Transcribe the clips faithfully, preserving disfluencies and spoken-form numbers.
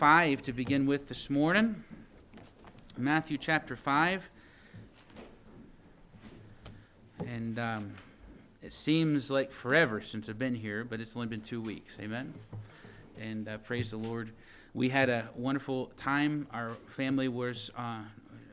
five to begin with this morning. Matthew chapter five. And um, it seems like forever since I've been here, but it's only been two weeks. Amen? And uh, praise the Lord. We had a wonderful time. Our family was uh,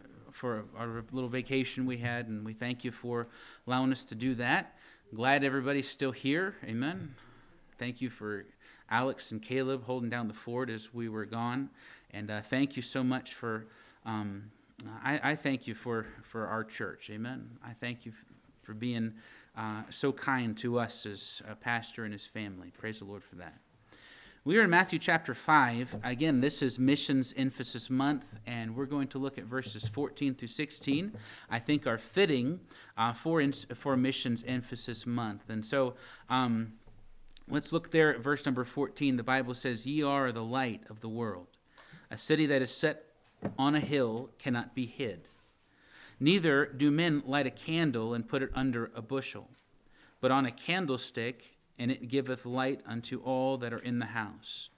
for our little vacation we had, and we thank you for allowing us to do that. Glad everybody's still here. Amen. Thank you for Alex and Caleb holding down the fort as we were gone. And uh, thank you so much for, um, I, I thank you for, for our church. Amen. I thank you for being uh, so kind to us as a pastor and his family. Praise the Lord for that. We are in Matthew chapter five. Again, this is Missions Emphasis Month, and we're going to look at verses fourteen through sixteen, I think are fitting uh, for, in, for Missions Emphasis Month. And so um, let's look there at verse number fourteen. The Bible says, "Ye are the light of the world. A city that is set on a hill cannot be hid. Neither do men light a candle and put it under a bushel, but on a candlestick, and it giveth light unto all that are in the house.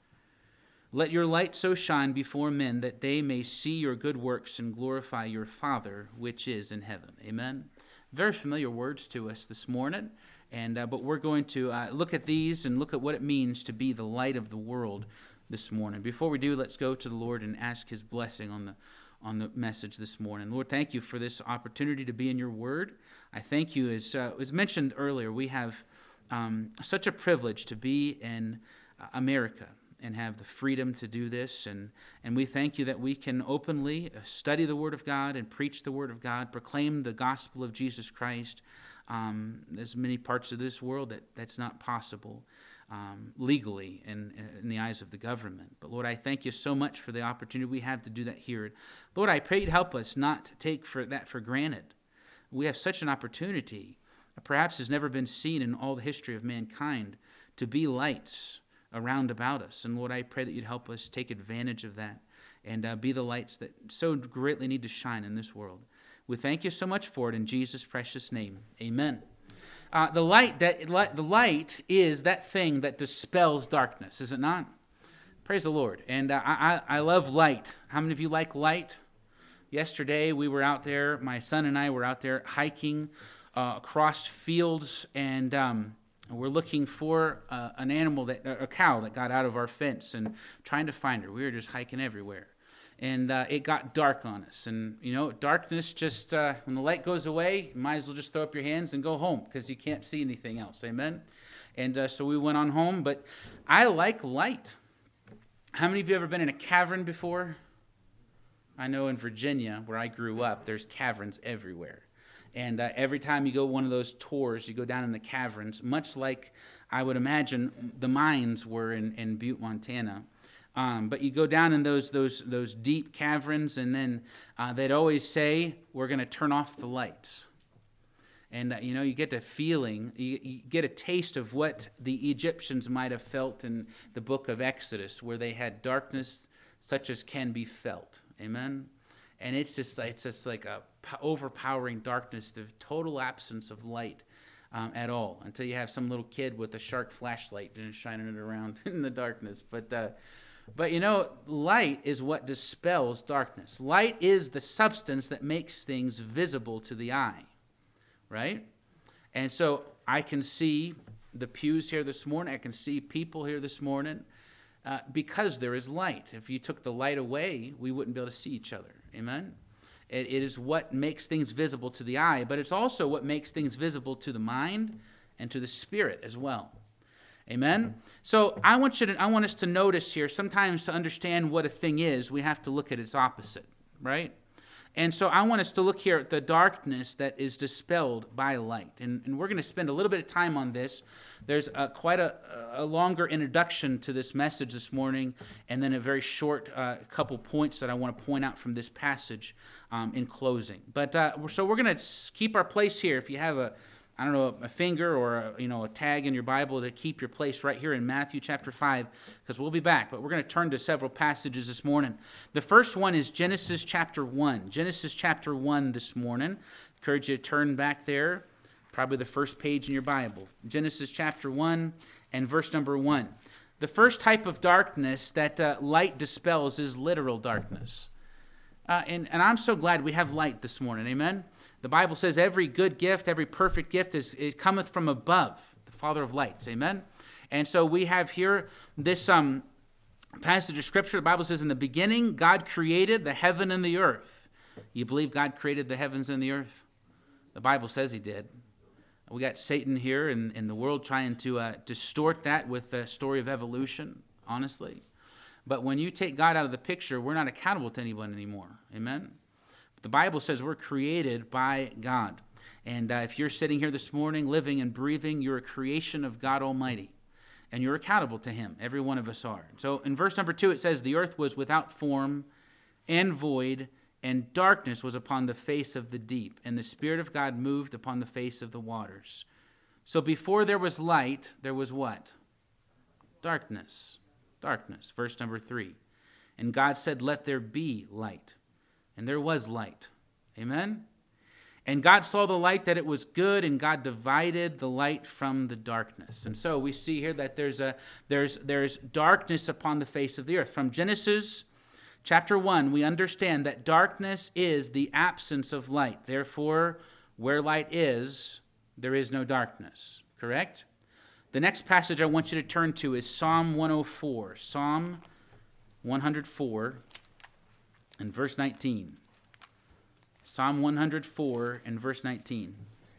Let your light so shine before men that they may see your good works and glorify your Father which is in heaven." Amen. Very familiar words to us this morning, and uh, but we're going to uh, look at these and look at what it means to be the light of the world this morning. Before we do, let's go to the Lord and ask His blessing on the on the message this morning. Lord, thank you for this opportunity to be in your word. I thank you, as uh, was mentioned earlier, we have Um, such a privilege to be in uh, America and have the freedom to do this. And, and we thank you that we can openly study the Word of God and preach the Word of God, proclaim the gospel of Jesus Christ. Um, there's many parts of this world that that's not possible um, legally in, in the eyes of the government. But Lord, I thank you so much for the opportunity we have to do that here. Lord, I pray you'd help us not to take for that for granted. We have such an opportunity, perhaps has never been seen in all the history of mankind, to be lights around about us. And Lord, I pray that you'd help us take advantage of that and uh, be the lights that so greatly need to shine in this world. We thank you so much for it in Jesus' precious name. Amen. Uh, the light that the light is that thing that dispels darkness, is it not? Praise the Lord. And uh, I, I love light. How many of you like light? Yesterday we were out there, my son and I were out there hiking Uh, across fields, and um, we're looking for uh, an animal, that a cow that got out of our fence, and trying to find her. We were just hiking everywhere, and uh, it got dark on us. And you know, darkness just uh, when the light goes away, you might as well just throw up your hands and go home because you can't see anything else. Amen. And uh, so we went on home. But I like light. How many of you ever been in a cavern before? I know in Virginia, where I grew up, there's caverns everywhere. And uh, every time you go one of those tours, you go down in the caverns, much like I would imagine the mines were in, in Butte, Montana. Um, but you go down in those those those deep caverns, and then uh, they'd always say, "We're going to turn off the lights." And uh, you know, you get a feeling, you, you get a taste of what the Egyptians might have felt in the book of Exodus, where they had darkness such as can be felt. Amen. And it's just it's just like a overpowering darkness, the total absence of light um, at all, until you have some little kid with a shark flashlight and shining it around in the darkness. But uh, but you know, light is what dispels darkness. Light is the substance that makes things visible to the eye, right? And so I can see the pews here this morning. I can see people here this morning uh, because there is light. If you took the light away, we wouldn't be able to see each other. Amen? It, it is what makes things visible to the eye, but it's also what makes things visible to the mind and to the spirit as well. Amen? So I want you to, I want us to notice here, sometimes to understand what a thing is, we have to look at its opposite, right? And so I want us to look here at the darkness that is dispelled by light. And, and we're going to spend a little bit of time on this. There's a, quite a, a longer introduction to this message this morning, and then a very short uh, couple points that I want to point out from this passage um, in closing. But uh, so we're going to keep our place here. If you have a I don't know, a finger or a, you know, a tag in your Bible to keep your place right here in Matthew chapter five, because we'll be back. But we're going to turn to several passages this morning. The first one is Genesis chapter one. Genesis chapter one this morning. I encourage you to turn back there, probably the first page in your Bible. Genesis chapter one and verse number one. The first type of darkness that uh, light dispels is literal darkness. Uh, and, and I'm so glad we have light this morning, amen? The Bible says every good gift, every perfect gift is it cometh from above, the Father of lights, amen? And so we have here this um, passage of Scripture. The Bible says, in the beginning, God created the heaven and the earth. You believe God created the heavens and the earth? The Bible says he did. We got Satan here in, in the world trying to uh, distort that with the story of evolution, honestly. But when you take God out of the picture, we're not accountable to anyone anymore. Amen? The Bible says we're created by God. And uh, if you're sitting here this morning, living and breathing, you're a creation of God Almighty. And you're accountable to him. Every one of us are. So in verse number two, it says, the earth was without form and void, and darkness was upon the face of the deep, and the Spirit of God moved upon the face of the waters. So before there was light, there was what? Darkness. Darkness. Verse number three. And God said, let there be light. And there was light. Amen? And God saw the light that it was good, and God divided the light from the darkness. And so we see here that there's a there's there's darkness upon the face of the earth. From Genesis chapter one, we understand that darkness is the absence of light. Therefore, where light is, there is no darkness. Correct? The next passage I want you to turn to is Psalm one oh four. Psalm one oh four and verse nineteen. Psalm one oh four and verse nineteen.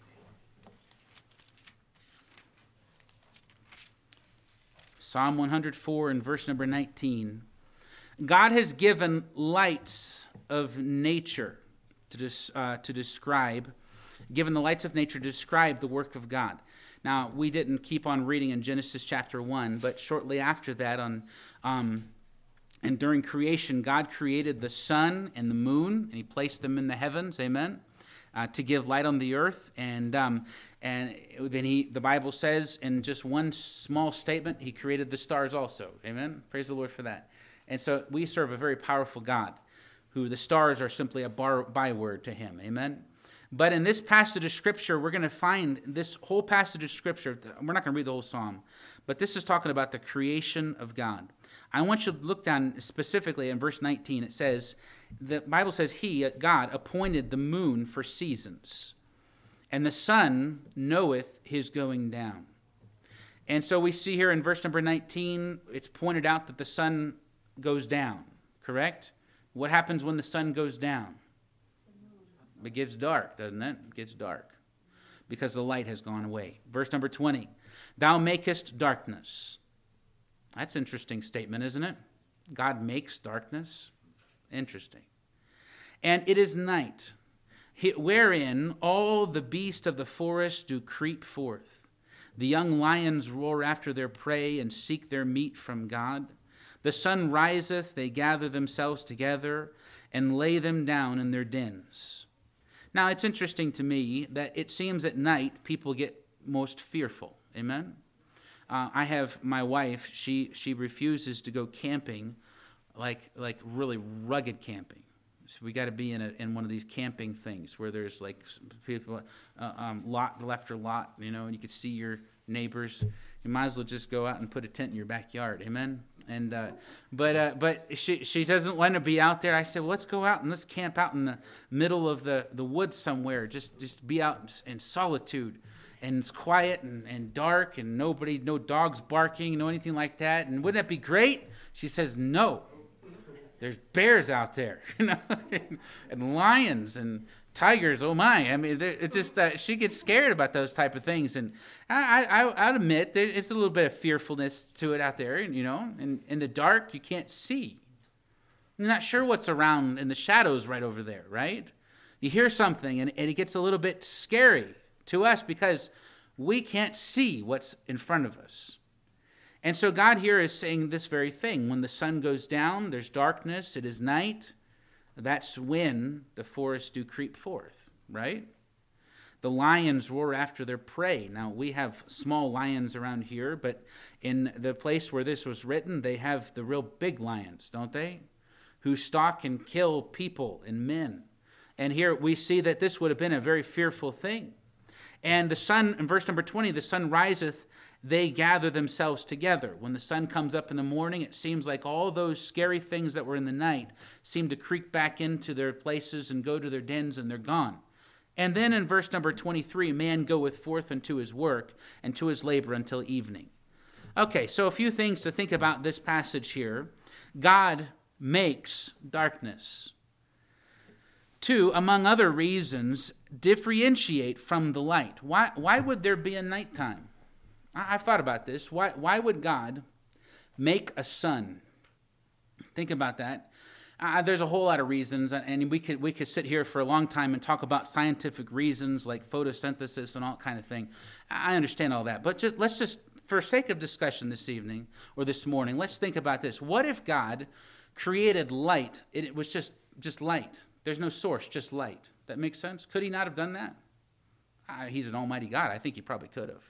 Psalm one oh four and verse number nineteen. God has given lights of nature to, des- uh, to describe, given the lights of nature to describe the work of God. Now, we didn't keep on reading in Genesis chapter one, but shortly after that, on um, and during creation, God created the sun and the moon, and he placed them in the heavens, amen, uh, to give light on the earth. And um, and then he, the Bible says in just one small statement, he created the stars also, amen. Praise the Lord for that. And so we serve a very powerful God, who the stars are simply a bar, byword to him, amen. But in this passage of Scripture, we're going to find this whole passage of Scripture. We're not going to read the whole psalm, but this is talking about the creation of God. I want you to look down specifically in verse nineteen. It says, the Bible says, he, God, appointed the moon for seasons, and the sun knoweth his going down. And so we see here in verse number nineteen, it's pointed out that the sun goes down, correct? What happens when the sun goes down? It gets dark, doesn't it? It gets dark because the light has gone away. Verse number twenty, thou makest darkness. That's an interesting statement, isn't it? God makes darkness. Interesting. And it is night, wherein all the beasts of the forest do creep forth. The young lions roar after their prey and seek their meat from God. The sun riseth, they gather themselves together and lay them down in their dens. Now, it's interesting to me that it seems at night people get most fearful. Amen? Uh, I have my wife, she she refuses to go camping, like like really rugged camping. So we got to be in a, in one of these camping things where there's like people, uh, um, lot left or lot, you know, and you can see your neighbors. You might as well just go out and put a tent in your backyard, amen. And uh, but uh, but she she doesn't want to be out there. I said, well, let's go out and let's camp out in the middle of the, the woods somewhere. Just just be out in solitude, and it's quiet and, and dark, and nobody, no dogs barking, no anything like that. And wouldn't that be great? She says, no. There's bears out there, you know, and lions and tigers. Oh my! I mean, it just uh, she gets scared about those type of things, and I, I, I'd admit there, it's a little bit of fearfulness to it out there. You know, in in the dark, you can't see. You're not sure what's around in the shadows right over there, right? You hear something, and, and it gets a little bit scary to us because we can't see what's in front of us. And so God here is saying this very thing. When the sun goes down, there's darkness, it is night. That's when the forests do creep forth, right? The lions roar after their prey. Now, we have small lions around here, but in the place where this was written, they have the real big lions, don't they? Who stalk and kill people and men. And here we see that this would have been a very fearful thing. And the sun, in verse number twenty, the sun riseth they gather themselves together. When the sun comes up in the morning, it seems like all those scary things that were in the night seem to creep back into their places and go to their dens, and they're gone. And then in verse number twenty-three, man goeth forth unto his work and to his labor until evening. Okay, so a few things to think about this passage here. God makes darkness to, among other reasons, differentiate from the light. Why, why would there be a nighttime? I, I've thought about this. Why, why would God make a sun? Think about that. Uh, there's a whole lot of reasons, and we could we could sit here for a long time and talk about scientific reasons like photosynthesis and all kind of thing. I understand all that, but just let's just, for sake of discussion this evening or this morning, let's think about this. What if God created light? It, it was just just light. There's no source, just light. That makes sense? Could he not have done that? Uh, he's an almighty God. I think he probably could have.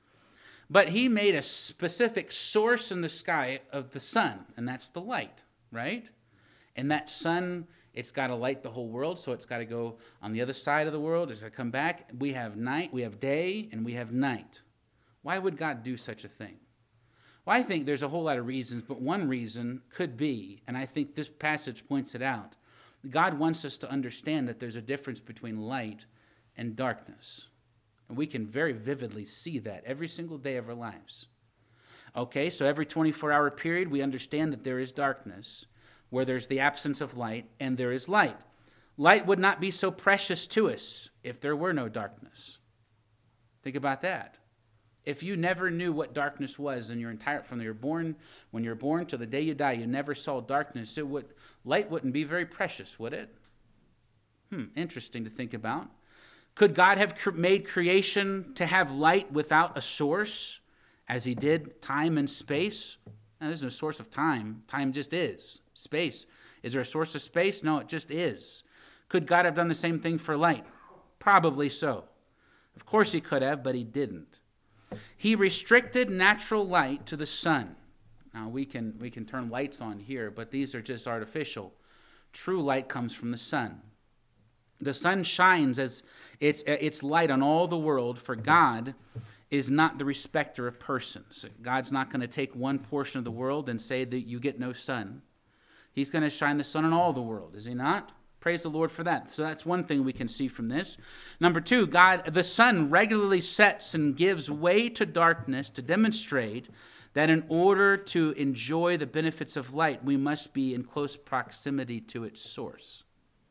But he made a specific source in the sky of the sun, and that's the light, right? And that sun, it's got to light the whole world, so it's got to go on the other side of the world. It's got to come back. We have night, we have day, and we have night. Why would God do such a thing? Well, I think there's a whole lot of reasons, but one reason could be, and I think this passage points it out, God wants us to understand that there's a difference between light and darkness. And we can very vividly see that every single day of our lives. Okay, so every twenty-four hour period, we understand that there is darkness, where there's the absence of light, and there is light. Light would not be so precious to us if there were no darkness. Think about that. If you never knew what darkness was in your entire, from you're born, when you're born to the day you die, you never saw darkness, it would, light wouldn't be very precious, would it? Hmm, interesting to think about. Could God have cre- made creation to have light without a source, as he did time and space? Now, there's no source of time. Time just is. Space. Is there a source of space? No, it just is. Could God have done the same thing for light? Probably so. Of course he could have, but he didn't. He restricted natural light to the sun. Now, we can we can turn lights on here, but these are just artificial. True light comes from the sun. The sun shines as its, its light on all the world, for God is not the respecter of persons. God's not going to take one portion of the world and say that you get no sun. He's going to shine the sun on all the world, is he not? Praise the Lord for that. So that's one thing we can see from this. Number two, God, the sun regularly sets and gives way to darkness to demonstrate that in order to enjoy the benefits of light, we must be in close proximity to its source.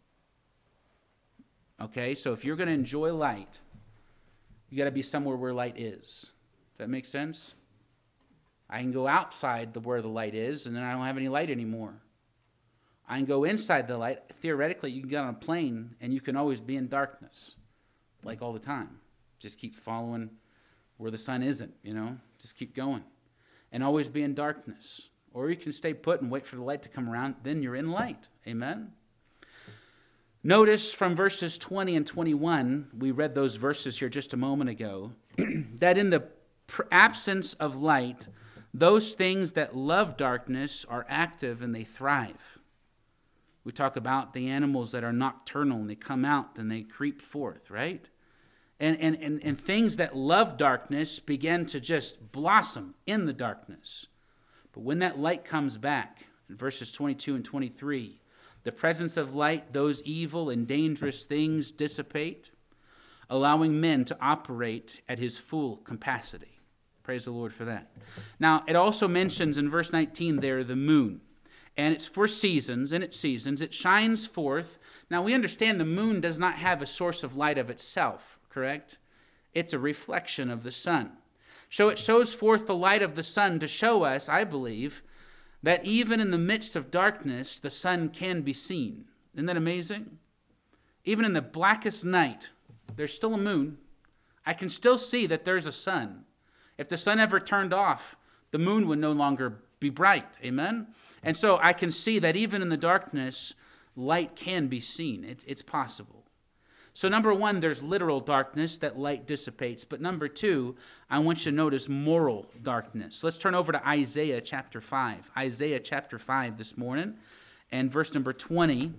Okay, so if you're going to enjoy light, you got to be somewhere where light is. Does that make sense? I can go outside the where the light is, and then I don't have any light anymore. I can go inside the light. Theoretically, you can get on a plane, and you can always be in darkness, like all the time. Just keep following where the sun isn't, you know. Just keep going. And always be in darkness. Or you can stay put and wait for the light to come around. Then you're in light. Amen? Notice from verses twenty and twenty-one, we read those verses here just a moment ago, that in the absence of light, those things that love darkness are active and they thrive. We talk about the animals that are nocturnal and they come out and they creep forth, right? And, and, and, and things that love darkness begin to just blossom in the darkness. But when that light comes back, in verses twenty-two and twenty-three, the presence of light, those evil and dangerous things dissipate, allowing men to operate at his full capacity. Praise the Lord for that. Now, it also mentions in verse nineteen there the moon. And it's for seasons, in its seasons. It shines forth. Now, we understand the moon does not have a source of light of itself, correct? It's a reflection of the sun. So it shows forth the light of the sun to show us, I believe, that even in the midst of darkness, the sun can be seen. Isn't that amazing? Even in the blackest night, there's still a moon. I can still see that there's a sun. If the sun ever turned off, the moon would no longer be bright. Amen? And so I can see that even in the darkness, light can be seen. It's, it's possible. So number one, there's literal darkness that light dissipates. But number two, I want you to notice moral darkness. Let's turn over to Isaiah chapter five. Isaiah chapter five this morning, and verse number twenty.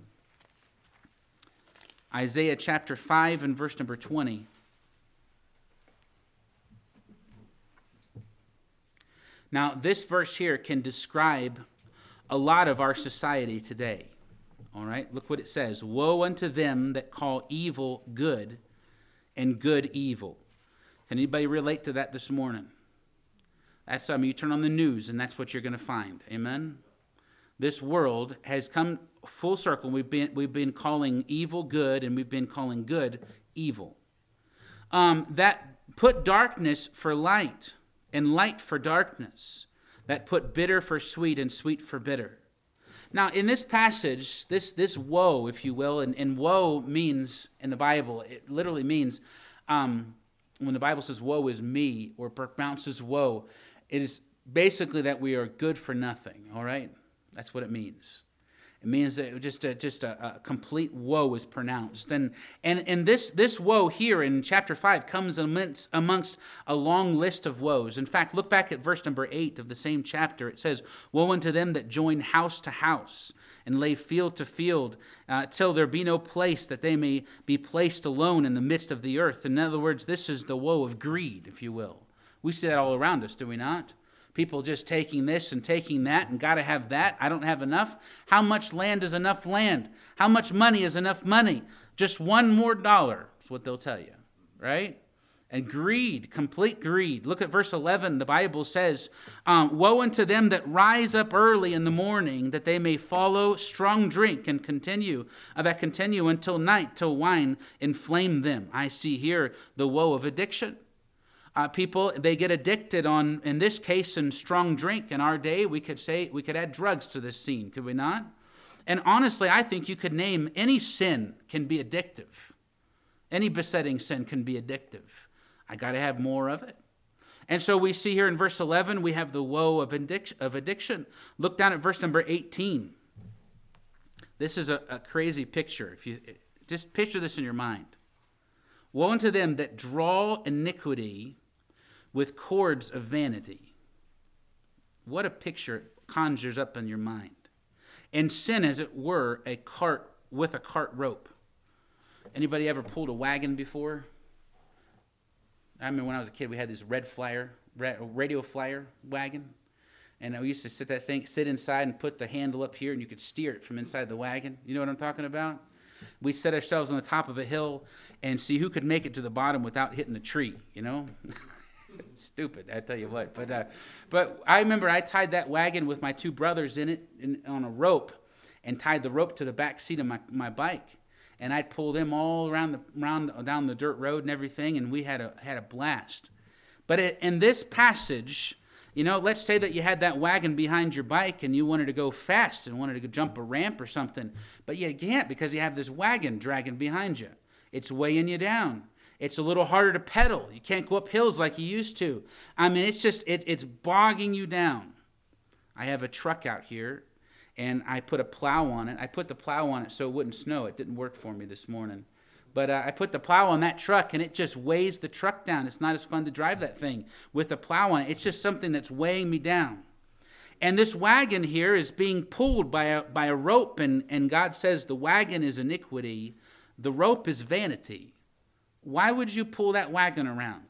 Isaiah chapter five and verse number twenty. Now, this verse here can describe a lot of our society today. All right, look what it says. Woe unto them that call evil good and good evil. Can anybody relate to that this morning? That's something you turn on the news and that's what you're going to find. Amen? This world has come full circle. We've been, we've been calling evil good and we've been calling good evil. Um, that put darkness for light and light for darkness. That put bitter for sweet and sweet for bitter. Now, in this passage, this this woe, if you will, and, and woe means, in the Bible, it literally means, um, when the Bible says woe is me, or pronounces woe, it is basically that we are good for nothing, all right? That's what it means. It means that just a, just a, a complete woe is pronounced. And and, and this, this woe here in chapter five comes amongst, amongst a long list of woes. In fact, look back at verse number eight of the same chapter. It says, woe unto them that join house to house and lay field to field uh, till there be no place that they may be placed alone in the midst of the earth. In other words, this is the woe of greed, if you will. We see that all around us, do we not? People just taking this and taking that and got to have that. I don't have enough. How much land is enough land? How much money is enough money? Just one more dollar is what they'll tell you, right? And greed, complete greed. Look at verse eleven. The Bible says, um, woe unto them that rise up early in the morning, that they may follow strong drink and continue, uh, that continue until night, till wine inflame them. I see here the woe of addiction. Uh, people, they get addicted on, in this case, in strong drink. In our day, we could say, we could add drugs to this scene, could we not? And honestly, I think you could name any sin can be addictive. Any besetting sin can be addictive. I got to have more of it. And so we see here in verse eleven, we have the woe of addiction. Of addiction. Look down at verse number eighteen. This is a, a crazy picture. If you just picture this in your mind. Woe unto them that draw iniquity with cords of vanity. What a picture it conjures up in your mind. And sin, as it were, a cart with a cart rope. Anybody ever pulled a wagon before? I remember when I was a kid, we had this red flyer, radio flyer wagon. And we used to sit that thing, sit inside and put the handle up here, and you could steer it from inside the wagon. You know what I'm talking about? We'd set ourselves on the top of a hill and see who could make it to the bottom without hitting a tree, you know? Stupid, I tell you what. But uh, but I remember I tied that wagon with my two brothers in it in, on a rope and tied the rope to the back seat of my, my bike. And I'd pull them all around the around down the dirt road and everything, and we had a had a blast. But it, in this passage, you know, let's say that you had that wagon behind your bike and you wanted to go fast and wanted to go jump a ramp or something, but you can't because you have this wagon dragging behind you. It's weighing you down. It's a little harder to pedal. You can't go up hills like you used to. I mean, it's just, it, it's bogging you down. I have a truck out here, and I put a plow on it. I put the plow on it so it wouldn't snow. It didn't work for me this morning. But uh, I put the plow on that truck, and it just weighs the truck down. It's not as fun to drive that thing with the plow on it. It's just something that's weighing me down. And this wagon here is being pulled by a, by a rope, and, and God says the wagon is iniquity. The rope is vanity. Why would you pull that wagon around?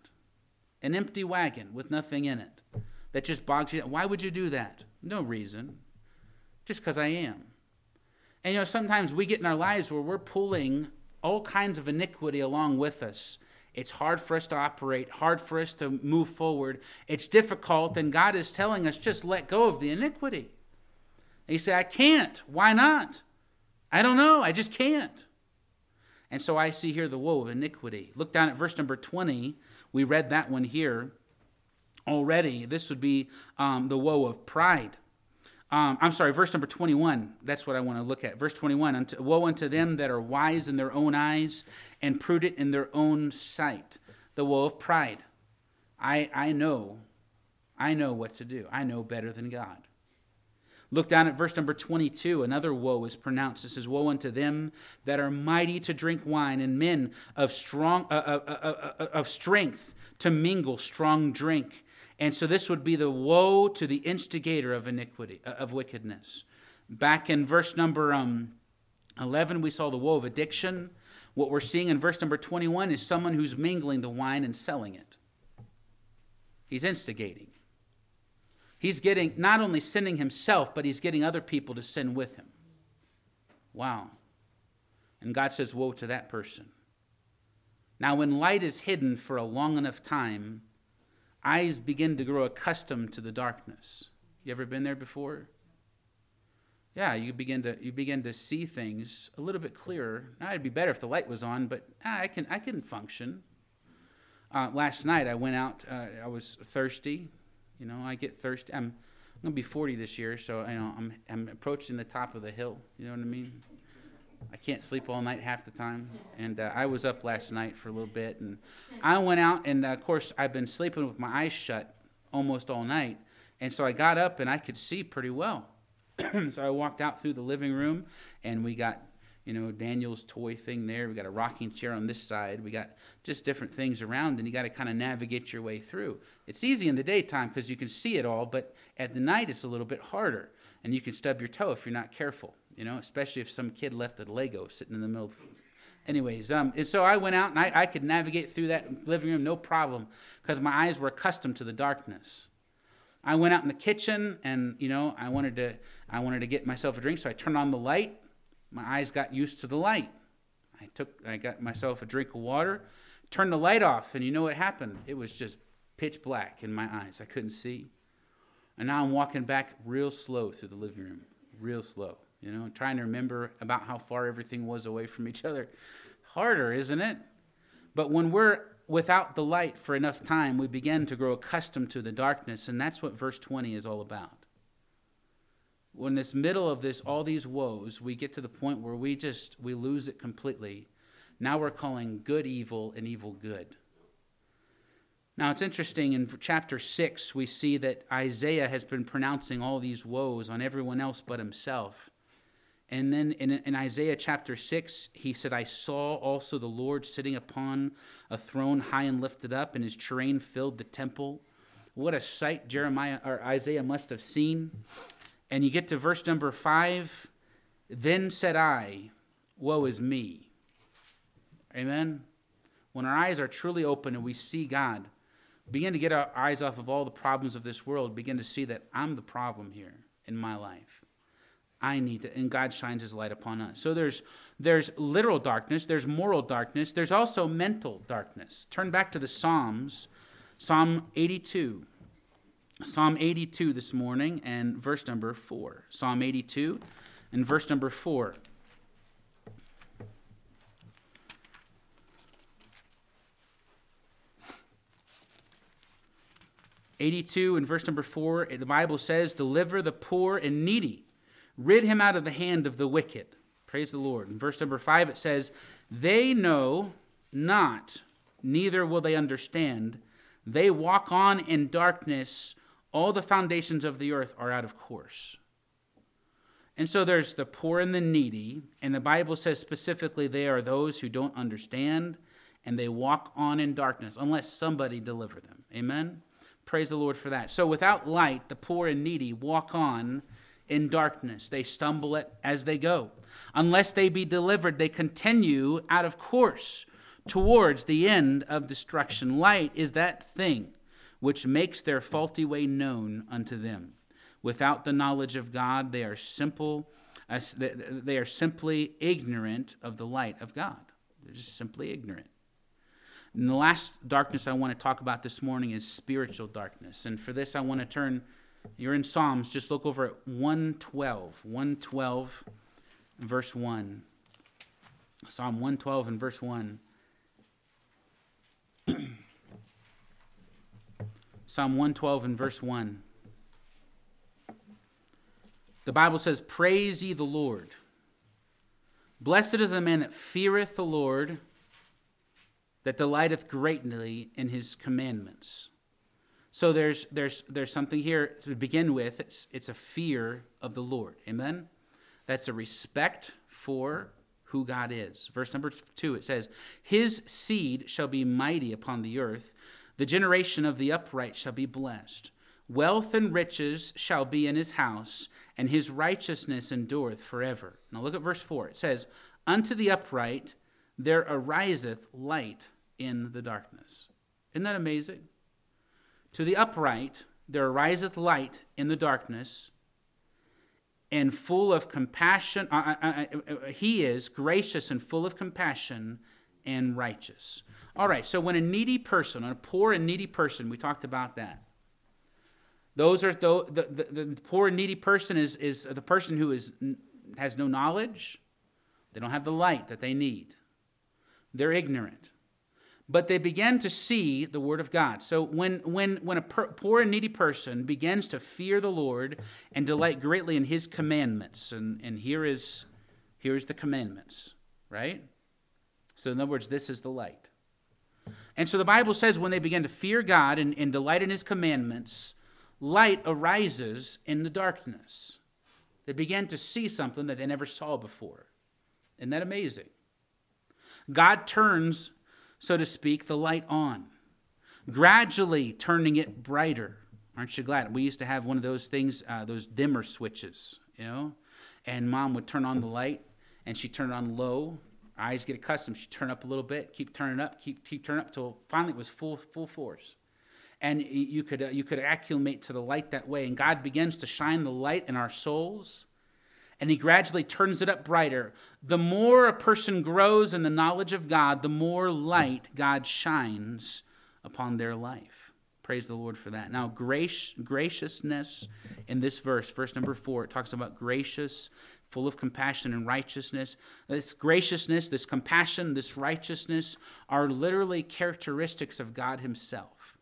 An empty wagon with nothing in it that just bogs you down. Why would you do that? No reason. Just because I am. And you know, sometimes we get in our lives where we're pulling all kinds of iniquity along with us. It's hard for us to operate, hard for us to move forward. It's difficult, and God is telling us, just let go of the iniquity. And you say, I can't. Why not? I don't know. I just can't. And so I see here the woe of iniquity. Look down at verse number twenty. We read that one here already. This would be um, the woe of pride. Um, I'm sorry, verse number twenty-one. That's what I want to look at. Verse twenty-one. Unto, woe unto them that are wise in their own eyes and prudent in their own sight. The woe of pride. I, I know. I know what to do. I know better than God. Look down at verse number twenty-two. Another woe is pronounced. It says, woe unto them that are mighty to drink wine, and men of strong uh, uh, uh, uh, of strength to mingle strong drink. And so this would be the woe to the instigator of iniquity, uh, of wickedness. Back in verse number um, eleven, we saw the woe of addiction. What we're seeing in verse number twenty-one is someone who's mingling the wine and selling it. He's instigating. He's getting, not only sinning himself, but he's getting other people to sin with him. Wow. And God says, woe to that person. Now, when light is hidden for a long enough time, eyes begin to grow accustomed to the darkness. You ever been there before? Yeah, you begin to you begin to see things a little bit clearer. Now, it'd be better if the light was on, but ah, I can I can function. Uh, last night I went out. Uh, I was thirsty. You know, I get thirsty. I'm, I'm gonna be forty this year, so you know I'm I'm approaching the top of the hill. You know what I mean? I can't sleep all night half the time, and uh, I was up last night for a little bit, and I went out, and uh, of course I've been sleeping with my eyes shut almost all night, and so I got up and I could see pretty well. So I walked out through the living room, and we got, you know, Daniel's toy thing there. We got a rocking chair on this side. We got just different things around, and you got to kind of navigate your way through. It's easy in the daytime because you can see it all, but at the night it's a little bit harder, and you can stub your toe if you're not careful, you know, especially if some kid left a Lego sitting in the middle of Anyways, um, and so I went out, and I, I could navigate through that living room no problem because my eyes were accustomed to the darkness. I went out in the kitchen, and you know, I wanted to, I wanted to get myself a drink, so I turned on the light. My eyes got used to the light. I took, I got myself a drink of water, turned the light off, and you know what happened? It was just pitch black in my eyes. I couldn't see. And now I'm walking back real slow through the living room, real slow, you know, trying to remember about how far everything was away from each other. Harder, isn't it? But when we're without the light for enough time, we begin to grow accustomed to the darkness, and that's what verse twenty is all about. When this middle of this, all these woes, we get to the point where we just, we lose it completely. Now we're calling good evil and evil good. Now it's interesting, in chapter six, we see that Isaiah has been pronouncing all these woes on everyone else but himself. And then in, in Isaiah chapter six, he said, I saw also the Lord sitting upon a throne high and lifted up, and his train filled the temple. What a sight Jeremiah or Isaiah must have seen. And you get to verse number five, then said I, woe is me. Amen? When our eyes are truly open and we see God, begin to get our eyes off of all the problems of this world, begin to see that I'm the problem here in my life. I need to, and God shines his light upon us. So there's there's literal darkness, there's moral darkness, there's also mental darkness. Turn back to the Psalms, Psalm eighty-two. Psalm eighty-two this morning and verse number four. Psalm eighty-two and verse number four. eighty-two and verse number four, the Bible says, deliver the poor and needy. Rid him out of the hand of the wicked. Praise the Lord. In verse number five, it says, they know not, neither will they understand. They walk on in darkness. All the foundations of the earth are out of course. And so there's the poor and the needy. And the Bible says specifically they are those who don't understand, and they walk on in darkness unless somebody deliver them. Amen? Praise the Lord for that. So without light, the poor and needy walk on in darkness. They stumble at, as they go. Unless they be delivered, they continue out of course towards the end of destruction. Light is that thing which makes their faulty way known unto them. Without the knowledge of God, they are simple. Uh, they are simply ignorant of the light of God. They're just simply ignorant. And the last darkness I want to talk about this morning is spiritual darkness. And for this, I want to turn. You're in Psalms. Just look over at one twelve. one twelve, verse one. Psalm one twelve and verse one. Psalm one twelve and verse one. The Bible says, praise ye the Lord. Blessed is the man that feareth the Lord, that delighteth greatly in his commandments. So there's there's there's something here to begin with. It's, it's a fear of the Lord. Amen? That's a respect for who God is. Verse number two, it says, his seed shall be mighty upon the earth. The generation of the upright shall be blessed. Wealth and riches shall be in his house, and his righteousness endureth forever. Now look at verse four. It says, unto the upright there ariseth light in the darkness. Isn't that amazing? To the upright, there ariseth light in the darkness, and full of compassion. Uh, uh, uh, he is gracious and full of compassion and righteous. All right, so when a needy person, a poor and needy person, we talked about that. Those are the, the, the, the poor and needy person is, is the person who is has no knowledge. They don't have the light that they need. They're ignorant. But they begin to see the word of God. So when when when a per, poor and needy person begins to fear the Lord and delight greatly in his commandments, and, and here is here is the commandments, right? So in other words, this is the light. And so the Bible says when they begin to fear God and, and delight in his commandments, light arises in the darkness. They begin to see something that they never saw before. Isn't that amazing? God turns, so to speak, the light on, gradually turning it brighter. Aren't you glad? We used to have one of those things, uh, those dimmer switches, you know, and Mom would turn on the light, and she'd turn it on low. Our eyes get accustomed. She'd turn up a little bit, keep turning up, keep keep turning up, till finally it was full full force. And you could uh, you could acclimate to the light that way, and God begins to shine the light in our souls, and he gradually turns it up brighter. The more a person grows in the knowledge of God, the more light God shines upon their life. Praise the Lord for that. Now, grace, graciousness in this verse, verse number four, it talks about gracious, full of compassion and righteousness. This graciousness, this compassion, this righteousness are literally characteristics of God himself.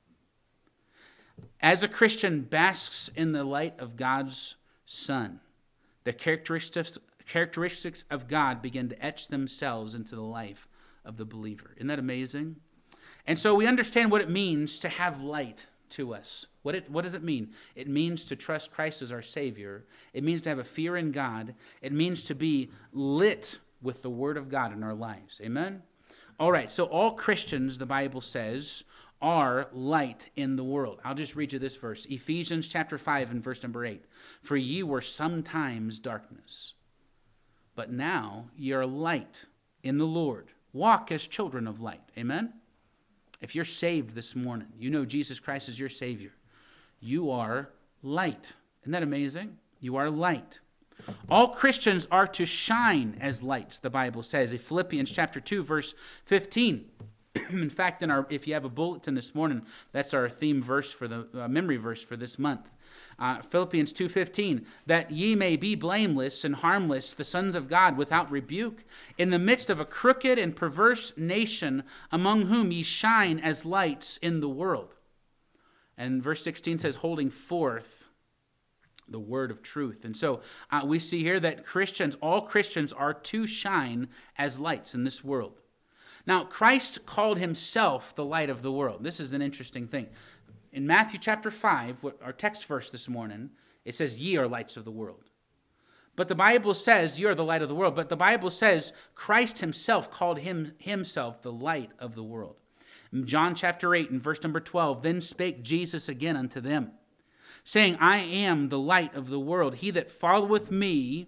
As a Christian basks in the light of God's Son, the characteristics, characteristics of God begin to etch themselves into the life of the believer. Isn't that amazing? And so we understand what it means to have light to us. What it what does it mean? It means to trust Christ as our Savior. It means to have a fear in God. It means to be lit with the Word of God in our lives. Amen? All right, so all Christians, the Bible says, are light in the world. I'll just read you this verse. Ephesians chapter five and verse number eight. For ye were sometimes darkness, but now ye are light in the Lord. Walk as children of light. Amen? If you're saved this morning, you know Jesus Christ is your Savior. You are light. Isn't that amazing? You are light. All Christians are to shine as lights, the Bible says. In Philippians chapter two, verse fifteen. In fact, in our if you have a bulletin this morning, that's our theme verse for the uh, memory verse for this month. Uh, Philippians two fifteen, that ye may be blameless and harmless, the sons of God without rebuke, in the midst of a crooked and perverse nation, among whom ye shine as lights in the world. And verse sixteen says, holding forth the word of truth. And so uh, we see here that Christians, all Christians are to shine as lights in this world. Now, Christ called himself the light of the world. This is an interesting thing. In Matthew chapter five, our text verse this morning, it says, ye are lights of the world. But the Bible says, you are the light of the world. But the Bible says, Christ himself called him himself the light of the world. In John chapter eight and verse number twelve, then spake Jesus again unto them, saying, I am the light of the world. He that followeth me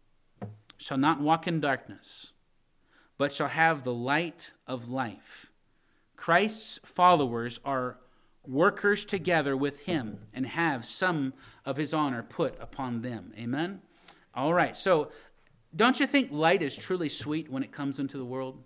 shall not walk in darkness, but shall have the light of life. Christ's followers are workers together with him and have some of his honor put upon them. Amen? All right, so don't you think light is truly sweet when it comes into the world?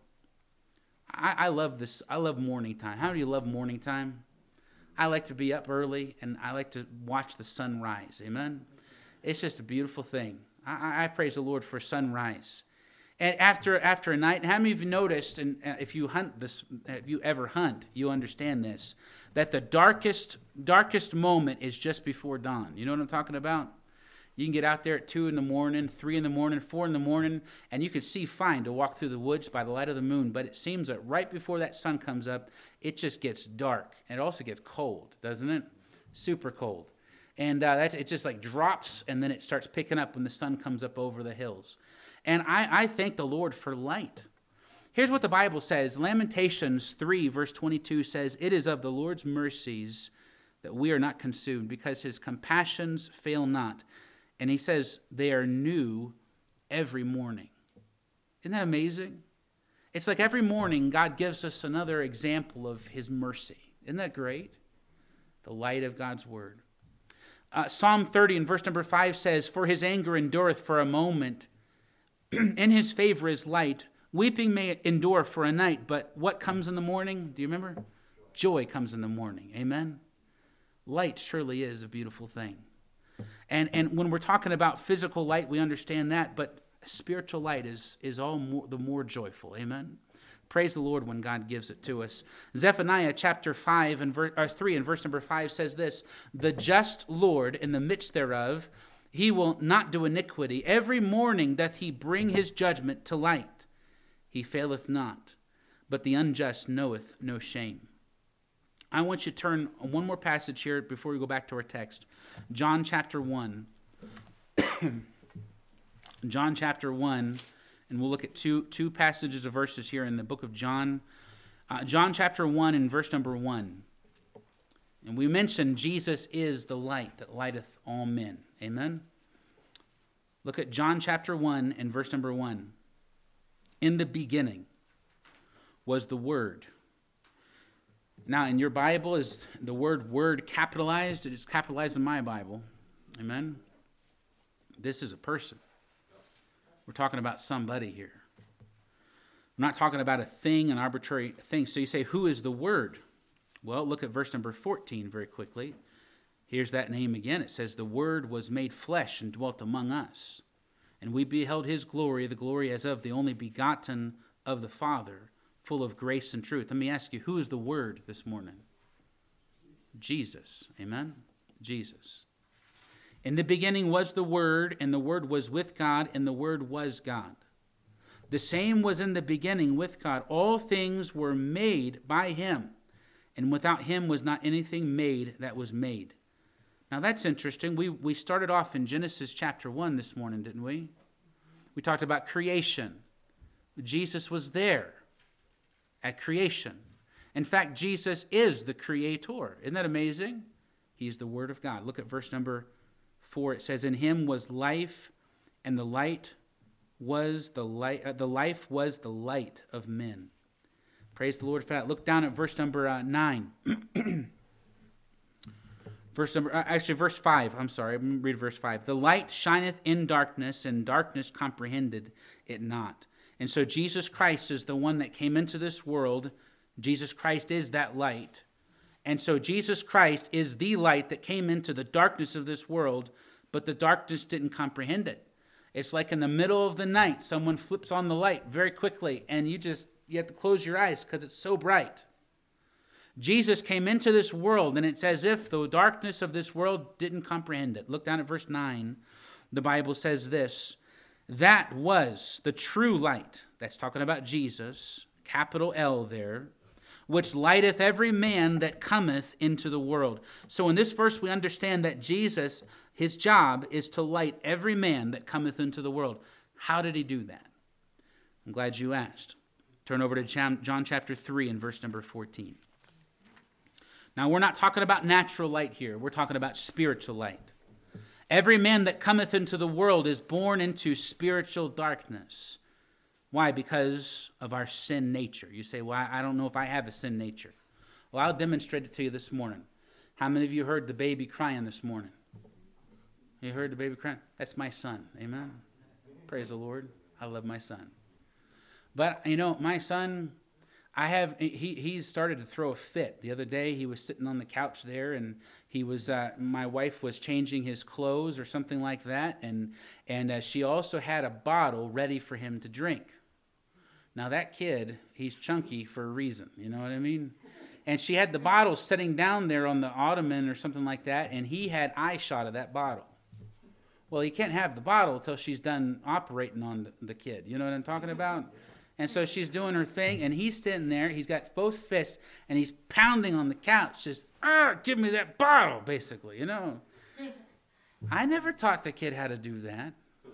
I, I love this. I love morning time. How do you love morning time? I like to be up early, and I like to watch the sun rise. Amen? It's just a beautiful thing. I, I praise the Lord for sunrise. And after after a night, how many of you noticed, and if you hunt this, if you ever hunt, you understand this, that the darkest darkest moment is just before dawn. You know what I'm talking about? You can get out there at two in the morning, three in the morning, four in the morning, and you can see fine to walk through the woods by the light of the moon. But it seems that right before that sun comes up, it just gets dark. And it also gets cold, doesn't it? Super cold. And uh, that's, it just like drops, and then it starts picking up when the sun comes up over the hills. And I, I thank the Lord for light. Here's what the Bible says. Lamentations three, verse twenty-two says, it is of the Lord's mercies that we are not consumed, because his compassions fail not. And he says they are new every morning. Isn't that amazing? It's like every morning God gives us another example of his mercy. Isn't that great? The light of God's word. Uh, Psalm thirty and verse number five says, "For his anger endureth for a moment. In his favor is light. Weeping may endure for a night, but what comes in the morning?" Do you remember? Joy comes in the morning. Amen? Light surely is a beautiful thing. And and when we're talking about physical light, we understand that, but spiritual light is, is all more, the more joyful. Amen? Praise the Lord when God gives it to us. Zephaniah chapter five and ver, or three and verse number five says this, "The just Lord in the midst thereof, he will not do iniquity. Every morning doth he bring his judgment to light. He faileth not, but the unjust knoweth no shame." I want you to turn one more passage here before we go back to our text. John chapter one. John chapter one. And we'll look at two two passages of verses here in the book of John. Uh, John chapter one and verse number one. And we mentioned Jesus is the light that lighteth all men. Amen? Look at John chapter one and verse number one. "In the beginning was the Word." Now, in your Bible, is the word word capitalized? It is capitalized in my Bible. Amen? This is a person. We're talking about somebody here. We're not talking about a thing, an arbitrary thing. So you say, who is the Word? Well, look at verse number fourteen very quickly. Here's that name again. It says, "The Word was made flesh and dwelt among us. And we beheld his glory, the glory as of the only begotten of the Father, full of grace and truth." Let me ask you, who is the Word this morning? Jesus. Amen? Jesus. "In the beginning was the Word, and the Word was with God, and the Word was God. The same was in the beginning with God. All things were made by him, and without him was not anything made that was made." Now that's interesting. We, we started off in Genesis chapter one this morning, didn't we? We talked about creation. Jesus was there at creation. In fact, Jesus is the creator. Isn't that amazing? He is the Word of God. Look at verse number four. It says, "In him was life, and the light was the light. Uh, the life was the light of men." Praise the Lord for that. Look down at verse number uh, nine. verse number, uh, actually, verse five. I'm sorry. I'm going to read verse five. "The light shineth in darkness, and darkness comprehended it not." And so Jesus Christ is the one that came into this world. Jesus Christ is that light. And so Jesus Christ is the light that came into the darkness of this world, but the darkness didn't comprehend it. It's like in the middle of the night, someone flips on the light very quickly, and you just, you have to close your eyes because it's so bright. Jesus came into this world, and it's as if the darkness of this world didn't comprehend it. Look down at verse nine. The Bible says this, "That was the true light." That's talking about Jesus, capital L there. "Which lighteth every man that cometh into the world." So in this verse, we understand that Jesus, his job is to light every man that cometh into the world. How did he do that? I'm glad you asked. Turn over to John chapter three and verse number fourteen. Now, we're not talking about natural light here. We're talking about spiritual light. "Every man that cometh into the world is born into spiritual darkness." Why? Because of our sin nature. You say, well, I don't know if I have a sin nature. Well, I'll demonstrate it to you this morning. How many of you heard the baby crying this morning? You heard the baby crying? That's my son. Amen? Praise the Lord. I love my son. But, you know, my son, I have, he he's started to throw a fit. The other day, he was sitting on the couch there, and he was, uh, my wife was changing his clothes or something like that, and, and uh, she also had a bottle ready for him to drink. Now, that kid, he's chunky for a reason, you know what I mean? And she had the bottle sitting down there on the ottoman or something like that, and he had eye shot of that bottle. Well, he can't have the bottle until she's done operating on the, the kid. You know what I'm talking about? And so she's doing her thing, and he's sitting there. He's got both fists, and he's pounding on the couch, just, ah, give me that bottle, basically, you know. I never taught the kid how to do that.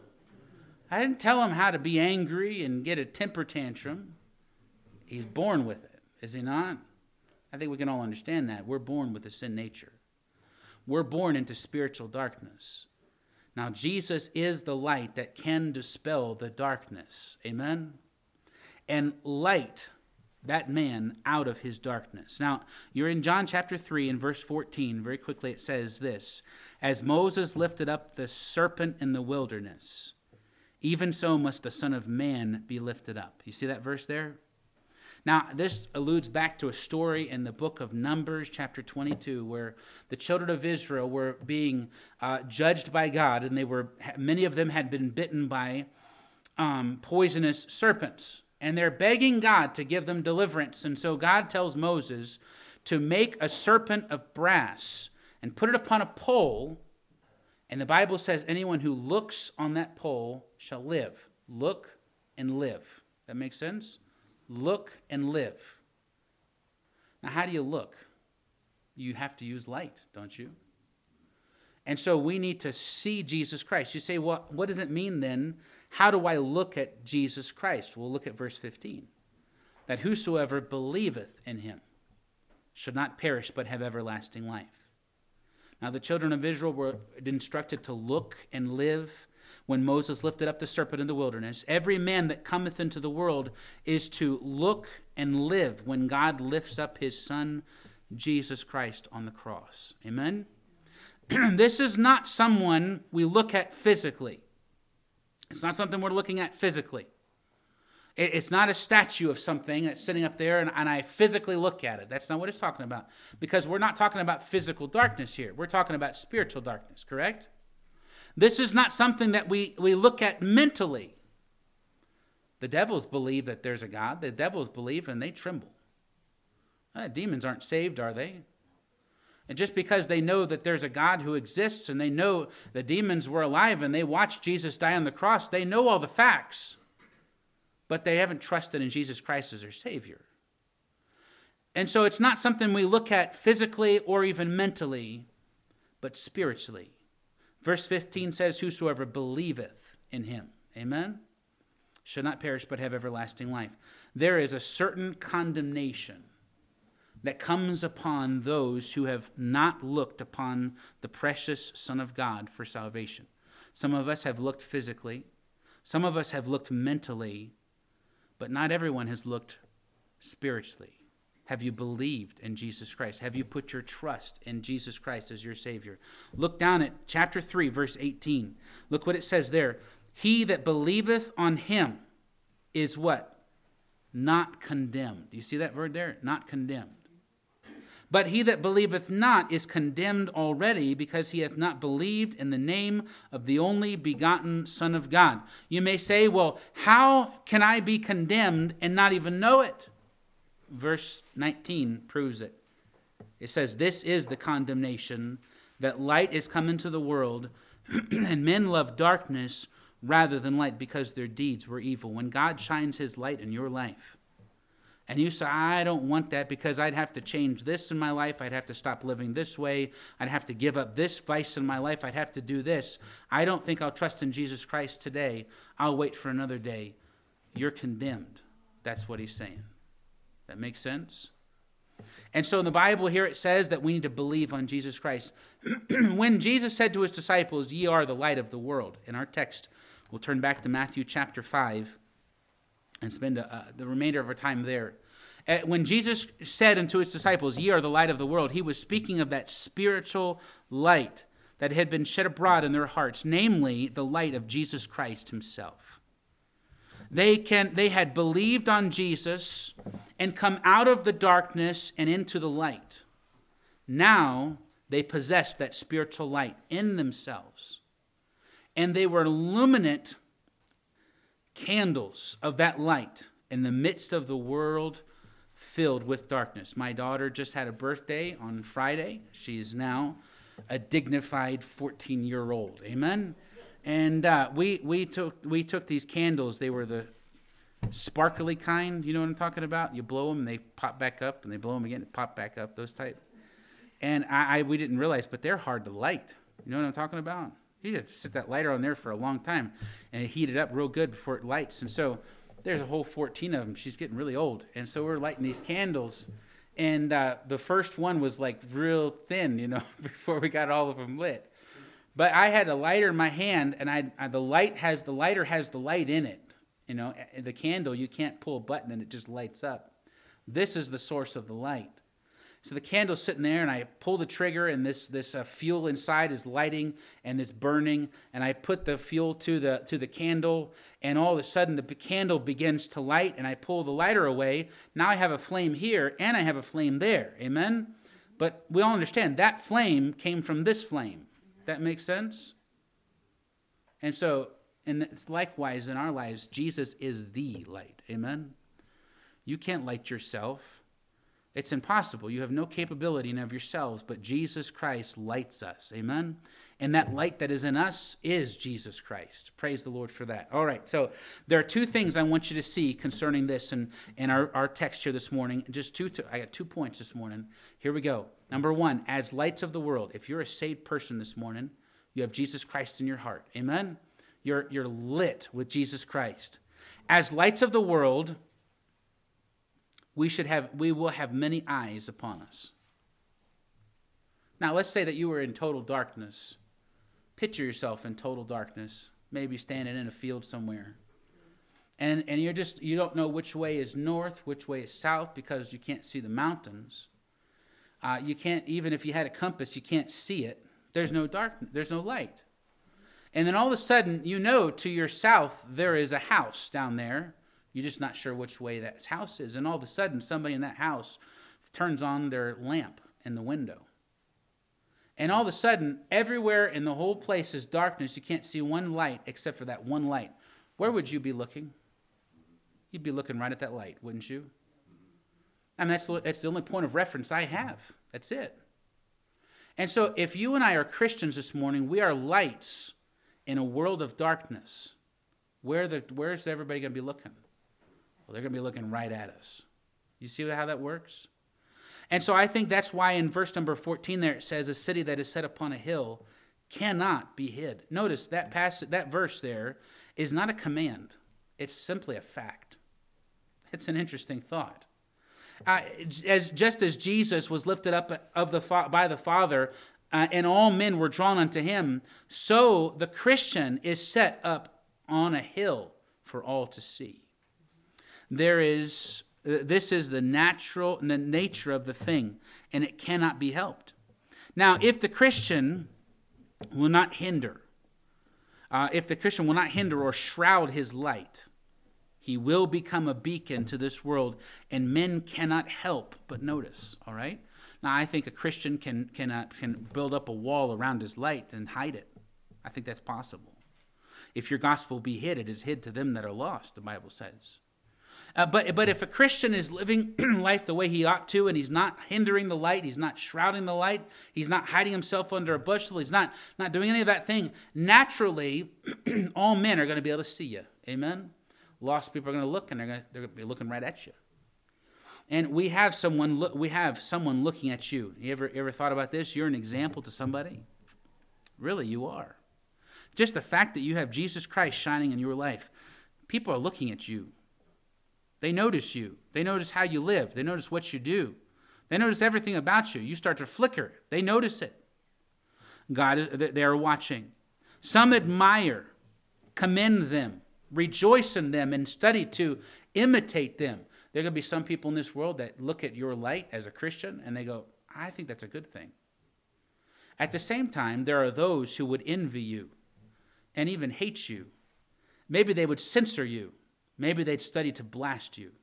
I didn't tell him how to be angry and get a temper tantrum. He's born with it, is he not? I think we can all understand that. We're born with a sin nature. We're born into spiritual darkness. Now, Jesus is the light that can dispel the darkness. Amen? And light that man out of his darkness. Now, you're in John chapter three and verse fourteen. Very quickly it says this, as Moses lifted up the serpent in the wilderness, even so must the Son of Man be lifted up. You see that verse there? Now, this alludes back to a story in the book of Numbers, chapter twenty-two, where the children of Israel were being uh, judged by God, and they were many of them had been bitten by um, poisonous serpents, and they're begging God to give them deliverance. And so God tells Moses to make a serpent of brass and put it upon a pole, and the Bible says anyone who looks on that pole shall live. Look and live. That makes sense? Look and live. Now, how do you look? You have to use light, don't you? And so we need to see Jesus Christ. You say, well, what does it mean then? How do I look at Jesus Christ? We'll look at verse fifteen. That whosoever believeth in him should not perish but have everlasting life. Now, the children of Israel were instructed to look and live when Moses lifted up the serpent in the wilderness. Every man that cometh into the world is to look and live when God lifts up his Son, Jesus Christ, on the cross. Amen? This is not someone we look at physically. It's not something we're looking at physically. It's not a statue of something that's sitting up there and, and I physically look at it. That's not what it's talking about. Because we're not talking about physical darkness here. We're talking about spiritual darkness, correct? This is not something that we, we look at mentally. The devils believe that there's a God. The devils believe and they tremble. Uh, demons aren't saved, are they? And just because they know that there's a God who exists and they know the demons were alive and they watched Jesus die on the cross, they know all the facts. But they haven't trusted in Jesus Christ as their Savior. And so it's not something we look at physically or even mentally, but spiritually. Verse fifteen says, whosoever believeth in him, amen, shall not perish but have everlasting life. There is a certain condemnation that comes upon those who have not looked upon the precious Son of God for salvation. Some of us have looked physically. Some of us have looked mentally. But not everyone has looked spiritually. Have you believed in Jesus Christ? Have you put your trust in Jesus Christ as your Savior? Look down at chapter three, verse eighteen. Look what it says there. He that believeth on him is what? Not condemned. Do you see that word there? Not condemned. But he that believeth not is condemned already, because he hath not believed in the name of the only begotten Son of God. You may say, well, how can I be condemned and not even know it? Verse nineteen proves it. It says, this is the condemnation, that light is come into the world, and men love darkness rather than light, because their deeds were evil. When God shines his light in your life, and you say, I don't want that because I'd have to change this in my life. I'd have to stop living this way. I'd have to give up this vice in my life. I'd have to do this. I don't think I'll trust in Jesus Christ today. I'll wait for another day. You're condemned. That's what he's saying. That makes sense? And so in the Bible here it says that we need to believe on Jesus Christ. When Jesus said to his disciples, ye are the light of the world. In our text, we'll turn back to Matthew chapter five. And spend uh, the remainder of our time there. Uh, when Jesus said unto his disciples, ye are the light of the world, he was speaking of that spiritual light that had been shed abroad in their hearts, namely the light of Jesus Christ himself. They can they had believed on Jesus and come out of the darkness and into the light. Now they possessed that spiritual light in themselves. And they were luminant candles of that light in the midst of the world filled with darkness. My daughter just had a birthday on Friday. She is now a dignified fourteen-year-old. Amen? And uh, we we took we took these candles. They were the sparkly kind. You know what I'm talking about? You blow them, and they pop back up, and they blow them again, and pop back up, those type. And I, I we didn't realize, but they're hard to light. You know what I'm talking about? You have to sit that lighter on there for a long time and heat it up real good before it lights. And so there's a whole fourteen of them. She's getting really old. And so we're lighting these candles. And uh, the first one was like real thin, you know, before we got all of them lit. But I had a lighter in my hand, and I, I the light has the lighter has the light in it. You know, the candle, you can't pull a button and it just lights up. This is the source of the light. So the candle's sitting there, and I pull the trigger, and this this uh, fuel inside is lighting, and it's burning. And I put the fuel to the to the candle, and all of a sudden the candle begins to light, and I pull the lighter away. Now I have a flame here, and I have a flame there. Amen? But we all understand that flame came from this flame. That makes sense? And so, and it's likewise in our lives, Jesus is the light. Amen? You can't light yourself. It's impossible. You have no capability in of yourselves, but Jesus Christ lights us. Amen? And that light that is in us is Jesus Christ. Praise the Lord for that. All right, so there are two things I want you to see concerning this in, in our, our text here this morning. Just two, two, I got two points this morning. Here we go. Number one, as lights of the world, if you're a saved person this morning, you have Jesus Christ in your heart. Amen? You're, you're lit with Jesus Christ. As lights of the world, we should have, we will have many eyes upon us. Now, let's say that you were in total darkness. Picture yourself in total darkness, maybe standing in a field somewhere. And, and you're just, you don't know which way is north, which way is south, because you can't see the mountains. Uh, you can't, even if you had a compass, you can't see it. There's no darkness, there's no light. And then all of a sudden, you know to your south, there is a house down there. You're just not sure which way that house is. And all of a sudden, somebody in that house turns on their lamp in the window. And all of a sudden, everywhere in the whole place is darkness. You can't see one light except for that one light. Where would you be looking? You'd be looking right at that light, wouldn't you? I mean, that's, that's the only point of reference I have. That's it. And so if you and I are Christians this morning, we are lights in a world of darkness. Where the, where's everybody going to be looking? Well, they're going to be looking right at us. You see how that works? And so I think that's why in verse number fourteen there it says, a city that is set upon a hill cannot be hid. Notice that passage, that verse there is not a command. It's simply a fact. It's an interesting thought. Uh, as just as Jesus was lifted up of the by the Father, uh, and all men were drawn unto him, so the Christian is set up on a hill for all to see. There is, uh, this is the natural, the nature of the thing, and it cannot be helped. Now, if the Christian will not hinder, uh, if the Christian will not hinder or shroud his light, he will become a beacon to this world, and men cannot help but notice, all right? Now, I think a Christian can, cannot, can build up a wall around his light and hide it. I think that's possible. If your gospel be hid, it is hid to them that are lost, the Bible says. Uh, but, but if a Christian is living life the way he ought to, and he's not hindering the light, he's not shrouding the light, he's not hiding himself under a bushel, he's not, not doing any of that thing, naturally, all men are going to be able to see you. Amen? Lost people are going to look, and they're going to, they're going to be looking right at you. And we have someone look, we have someone looking at you. You ever, ever thought about this? You're an example to somebody. Really, you are. Just the fact that you have Jesus Christ shining in your life, people are looking at you. They notice you. They notice how you live. They notice what you do. They notice everything about you. You start to flicker. They notice it. God, they are watching. Some admire, commend them, rejoice in them, and study to imitate them. There are going to be some people in this world that look at your light as a Christian, and they go, I think that's a good thing. At the same time, there are those who would envy you and even hate you. Maybe they would censor you. Maybe they'd study to blast you.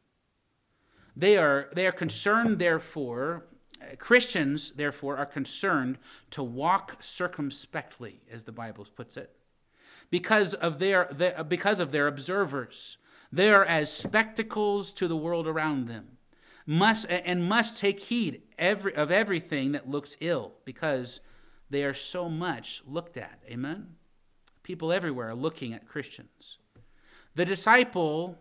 They are, they are concerned, therefore, Christians, therefore, are concerned to walk circumspectly, as the Bible puts it, because of their, their, because of their observers. They are as spectacles to the world around them, must and must take heed every, of everything that looks ill, because they are so much looked at. Amen? People everywhere are looking at Christians. The disciple,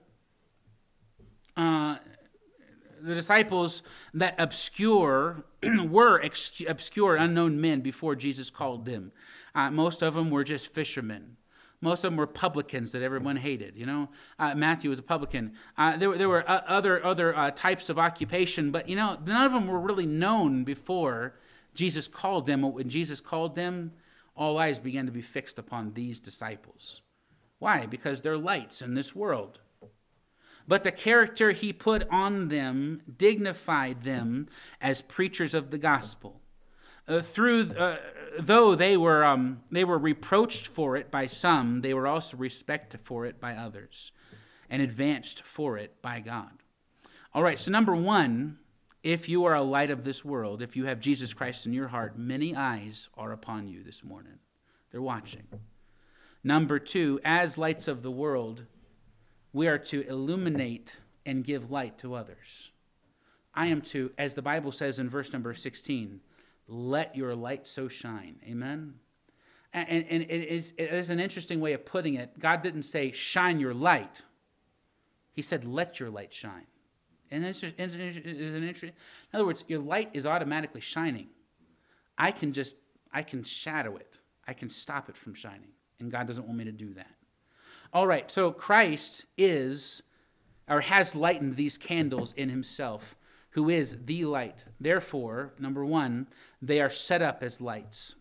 uh, the disciples that obscure were ex- obscure, unknown men before Jesus called them. Uh, most of them were just fishermen. Most of them were publicans that everyone hated. You know, uh, Matthew was a publican. Uh, there, there were uh, other other uh, types of occupation, but you know, none of them were really known before Jesus called them. When Jesus called them, all eyes began to be fixed upon these disciples. Why? Because they're lights in this world. but the character he put on them dignified them as preachers of the gospel. Uh, through, uh, though they were um, they were reproached for it by some, they were also respected for it by others, and advanced for it by God. All right, so number one, if you are a light of this world, if you have Jesus Christ in your heart, many eyes are upon you this morning. They're watching. Number two, as lights of the world, we are to illuminate and give light to others. I am to, as the Bible says in verse number sixteen, let your light so shine. Amen? And, and it, is, it is an interesting way of putting it. God didn't say, shine your light. He said, let your light shine. And it's, it's an interesting. In other words, your light is automatically shining. I can just, I can shadow it. I can stop it from shining. And God doesn't want me to do that. All right, so Christ is, or has lightened these candles in himself, who is the light. Therefore, number one, they are set up as lights.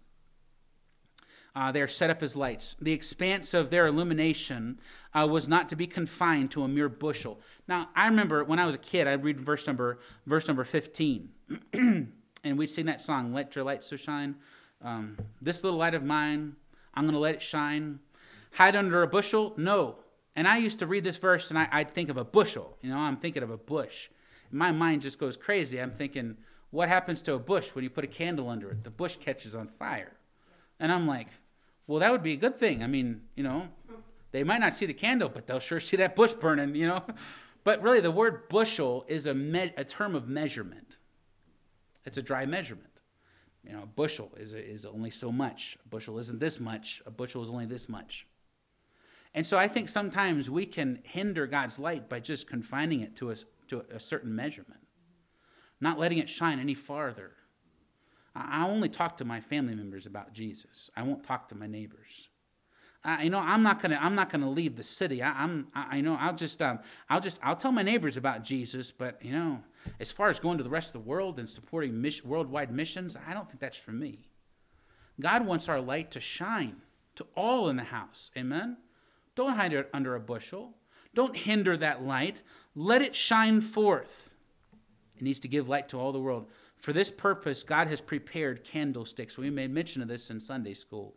Uh, they are set up as lights. The expanse of their illumination uh, was not to be confined to a mere bushel. Now, I remember when I was a kid, I'd read verse number verse number fifteen, and we'd sing that song, "Let your light so shine." Um, this little light of mine, I'm going to let it shine. Hide under a bushel? No. And I used to read this verse, and I, I'd think of a bushel. You know, I'm thinking of a bush. My mind just goes crazy. I'm thinking, what happens to a bush when you put a candle under it? The bush catches on fire. And I'm like, well, that would be a good thing. I mean, you know, they might not see the candle, but they'll sure see that bush burning, you know. But really, the word bushel is a, me- a term of measurement. It's a dry measurement. You know, a bushel is, is only so much. A bushel isn't this much. A bushel is only this much. And so I think sometimes we can hinder God's light by just confining it to a, to a certain measurement, not letting it shine any farther. I only talk to my family members about Jesus. I won't talk to my neighbors. I, you know, I'm not gonna. I'm not gonna leave the city. I, I'm. I, I know. I'll just. Um. I'll just. I'll tell my neighbors about Jesus. But you know, as far as going to the rest of the world and supporting mission, worldwide missions, I don't think that's for me. God wants our light to shine to all in the house. Amen. Don't hide it under a bushel. Don't hinder that light. Let it shine forth. It needs to give light to all the world. For this purpose, God has prepared candlesticks. We made mention of this in Sunday school.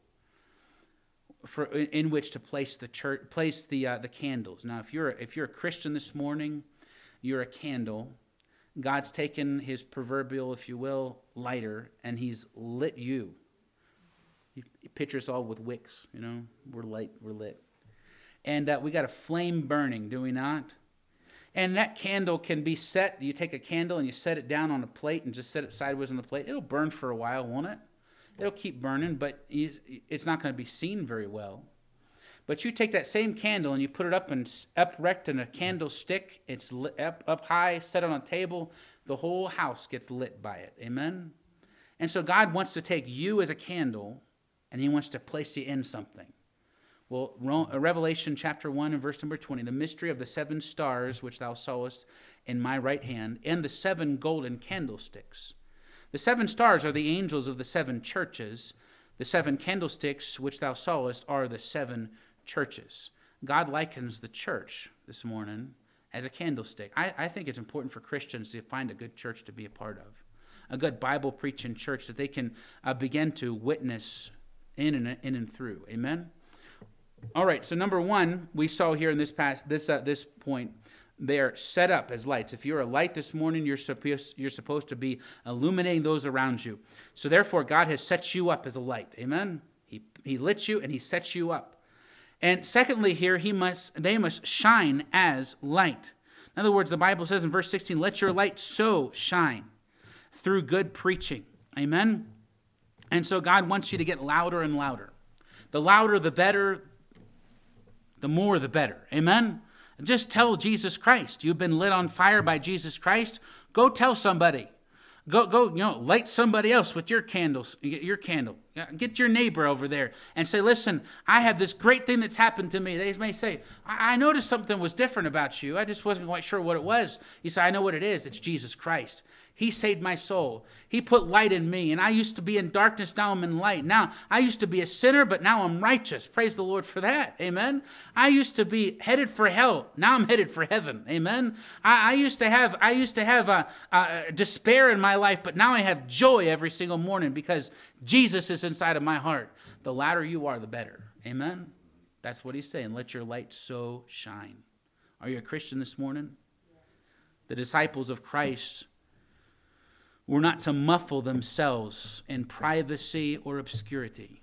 For in, in which to place the church, place the uh, the candles. Now, if you're if you're a Christian this morning, you're a candle. God's taken his proverbial, if you will, lighter, and he's lit you. He, he pictures all with wicks. You know, we're light, we're lit. And uh, we got a flame burning, do we not? And that candle can be set. You take a candle and you set it down on a plate and just set it sideways on the plate. It'll burn for a while, won't it? It'll keep burning, but it's not going to be seen very well. But you take that same candle and you put it up and uprect in a candlestick. It's lit up, up high, set on a table. The whole house gets lit by it. Amen? And so God wants to take you as a candle and he wants to place you in something. Well, Revelation chapter one and verse number twenty, the mystery of the seven stars which thou sawest in my right hand, and the seven golden candlesticks. The seven stars are the angels of the seven churches. The seven candlesticks which thou sawest are the seven churches. God likens the church this morning as a candlestick. I, I think it's important for Christians to find a good church to be a part of, a good Bible-preaching church that they can uh, begin to witness in and, in and through. Amen? All right, so number one, we saw here in this past this uh, this point, they're set up as lights. If you're a light this morning, you're supposed you're supposed to be illuminating those around you. So therefore, God has set you up as a light. Amen. He he lit you and he sets you up. And secondly, here he must they must shine as light. In other words, the Bible says in verse sixteen, "Let your light so shine through good preaching." Amen. And so God wants you to get louder and louder. The louder, the better. The more, the better. Amen? Just tell Jesus Christ. You've been lit on fire by Jesus Christ. Go tell somebody. Go, go, you know, light somebody else with your candles, your candle. Get your neighbor over there and say, listen, I have this great thing that's happened to me. They may say, I, I noticed something was different about you. I just wasn't quite sure what it was. You say, I know what it is. It's Jesus Christ. He saved my soul. He put light in me, and I used to be in darkness, now I'm in light. Now, I used to be a sinner, but now I'm righteous. Praise the Lord for that. Amen. I used to be headed for hell. Now I'm headed for heaven. Amen. I, I used to have I used to have a, a despair in my life, but now I have joy every single morning because Jesus is inside of my heart. The louder you are, the better. Amen. That's what he's saying. Let your light so shine. Are you a Christian this morning? The disciples of Christ were not to muffle themselves in privacy or obscurity.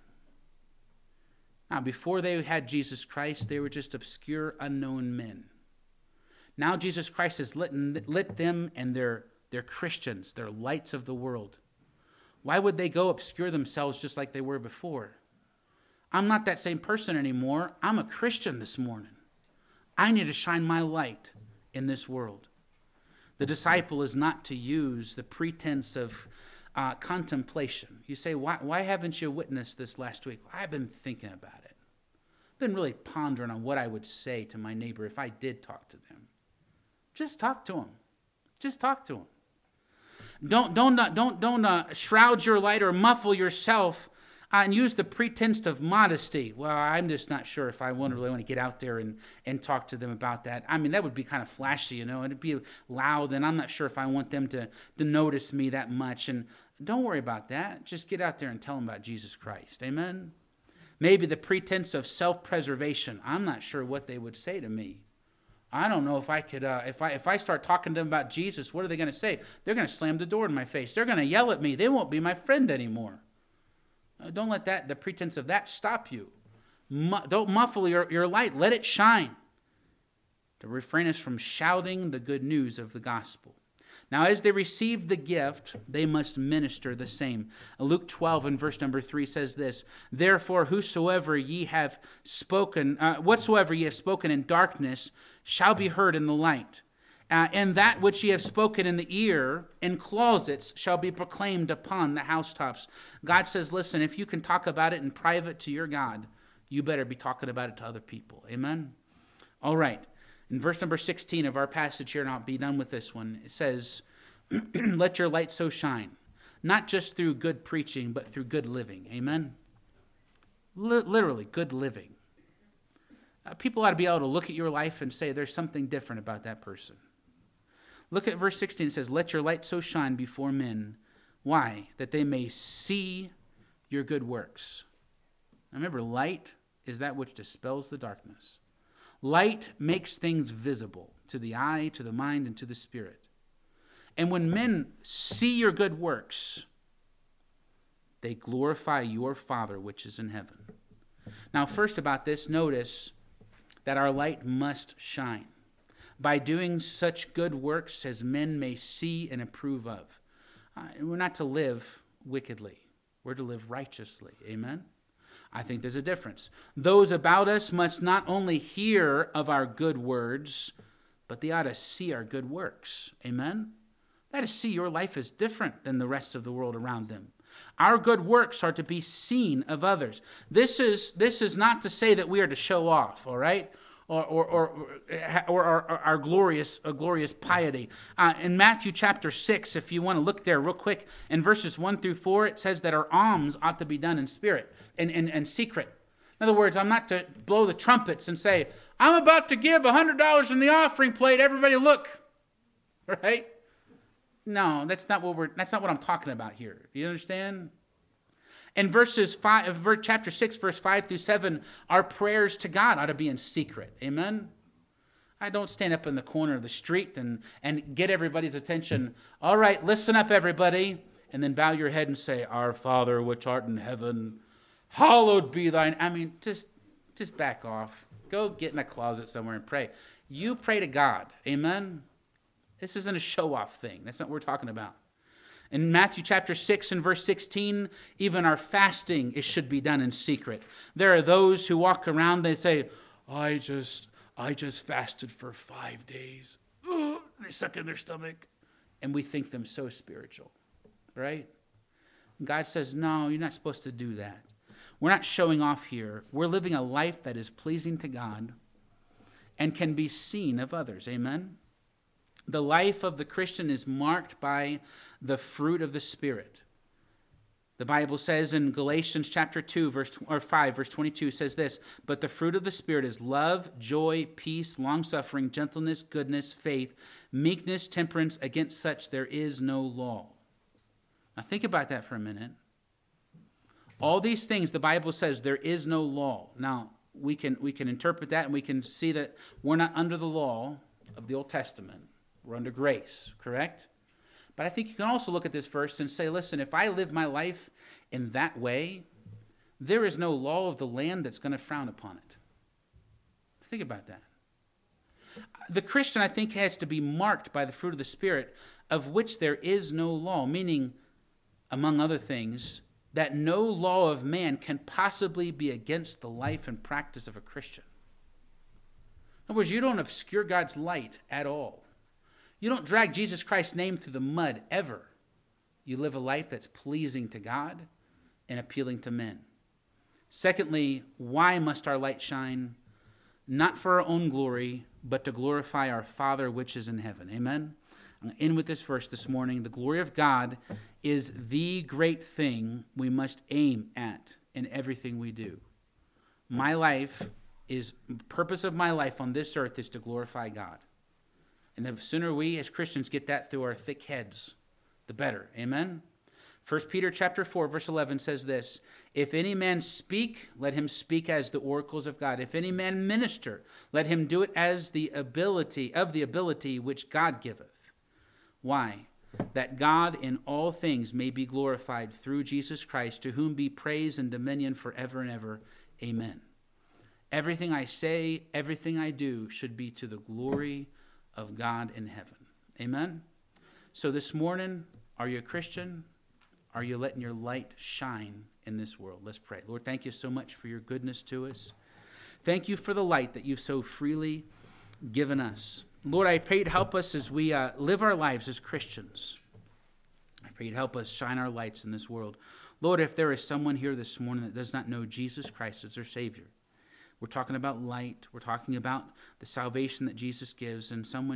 Now, before they had Jesus Christ, they were just obscure, unknown men. Now Jesus Christ has lit, lit them, and they're, they're Christians. They're lights of the world. Why would they go obscure themselves just like they were before? I'm not that same person anymore. I'm a Christian this morning. I need to shine my light in this world. The disciple is not to use the pretense of uh, contemplation. You say, why, why haven't you witnessed this last week? I've been thinking about it. I've been really pondering on what I would say to my neighbor if I did talk to them. Just talk to them. Just talk to them. Don't, don't, uh, don't, don't uh, shroud your light or muffle yourself uh, and use the pretense of modesty. Well, I'm just not sure if I want to really want to get out there and, and talk to them about that. I mean, that would be kind of flashy, you know, it'd be loud, and I'm not sure if I want them to, to notice me that much. And don't worry about that. Just get out there and tell them about Jesus Christ. Amen? Maybe the pretense of self-preservation. I'm not sure what they would say to me. I don't know if I could, uh, if I if I start talking to them about Jesus, what are they going to say? They're going to slam the door in my face. They're going to yell at me. They won't be my friend anymore. Uh, don't let that, the pretense of that stop you. Mu- don't muffle your, your light. Let it shine. To refrain us from shouting the good news of the gospel. Now, as they received the gift, they must minister the same. Luke twelve and verse number three says this, therefore, whosoever ye have spoken, uh, whatsoever ye have spoken in darkness shall be heard in the light. Uh, and that which ye have spoken in the ear, in closets, shall be proclaimed upon the housetops. God says, listen, if you can talk about it in private to your God, you better be talking about it to other people. Amen? All right. In verse number sixteen of our passage here, and I'll be done with this one, it says, let your light so shine, not just through good preaching, but through good living. Amen? L- literally, good living. Uh, people ought to be able to look at your life and say there's something different about that person. Look at verse sixteen. It says, let your light so shine before men. Why? That they may see your good works. Now remember, light is that which dispels the darkness. Light makes things visible to the eye, to the mind, and to the spirit. And when men see your good works, they glorify your Father which is in heaven. Now, first about this, notice that our light must shine by doing such good works as men may see and approve of. Uh, we're not to live wickedly. We're to live righteously. Amen? I think there's a difference. Those about us must not only hear of our good words, but they ought to see our good works. Amen? They ought to see your life is different than the rest of the world around them. Our good works are to be seen of others. This is, this is not to say that we are to show off, all right? Or, or, or, or, or our glorious, a glorious piety. Uh, in Matthew chapter six, if you want to look there real quick, in verses one through four, it says that our alms ought to be done in spirit and in, in, in secret. In other words, I'm not to blow the trumpets and say, I'm about to give one hundred dollars in the offering plate, everybody look. Right? No, that's not what we're, that's not what I'm talking about here. You understand? In verses five, chapter six, verse five through seven, our prayers to God ought to be in secret. Amen? I don't stand up in the corner of the street and, and get everybody's attention. All right, listen up, everybody. And then bow your head and say, Our Father, which art in heaven, hallowed be thine. I mean, just, just back off. Go get in a closet somewhere and pray. You pray to God. Amen? This isn't a show-off thing. That's not what we're talking about. In Matthew chapter six and verse sixteen, even our fasting, it should be done in secret. There are those who walk around, they say, I just, I just fasted for five days. Ooh, they suck in their stomach. And we think them so spiritual, right? God says, no, you're not supposed to do that. We're not showing off here. We're living a life that is pleasing to God and can be seen of others. Amen? The life of the Christian is marked by the fruit of the Spirit. The Bible says in Galatians chapter two, verse or five, verse twenty-two says this, but the fruit of the Spirit is love, joy, peace, long-suffering, gentleness, goodness, faith, meekness, temperance. Against such there is no law. Now think about that for a minute. All these things, the Bible says there is no law. Now, we can we can interpret that and we can see that we're not under the law of the Old Testament. We're under grace, correct? But I think you can also look at this verse and say, listen, if I live my life in that way, there is no law of the land that's going to frown upon it. Think about that. The Christian, I think, has to be marked by the fruit of the Spirit, of which there is no law, meaning, among other things, that no law of man can possibly be against the life and practice of a Christian. In other words, you don't obscure God's light at all. You don't drag Jesus Christ's name through the mud ever. You live a life that's pleasing to God and appealing to men. Secondly, why must our light shine? Not for our own glory, but to glorify our Father which is in heaven. Amen? I'm going to end with this verse this morning. The glory of God is the great thing we must aim at in everything we do. My life is, the purpose of my life on this earth is to glorify God. And the sooner we as Christians get that through our thick heads, the better. Amen? First Peter chapter four, verse eleven says this, if any man speak, let him speak as the oracles of God. If any man minister, let him do it as the ability of the ability which God giveth. Why? That God in all things may be glorified through Jesus Christ, to whom be praise and dominion forever and ever. Amen. Everything I say, everything I do should be to the glory of God in heaven. Amen? So this morning, are you a Christian? Are you letting your light shine in this world? Let's pray. Lord, thank you so much for your goodness to us. Thank you for the light that you've so freely given us. Lord, I pray you'd help us as we uh, live our lives as Christians. I pray you'd help us shine our lights in this world. Lord, if there is someone here this morning that does not know Jesus Christ as their Savior, we're talking about light. We're talking about the salvation that Jesus gives, and someone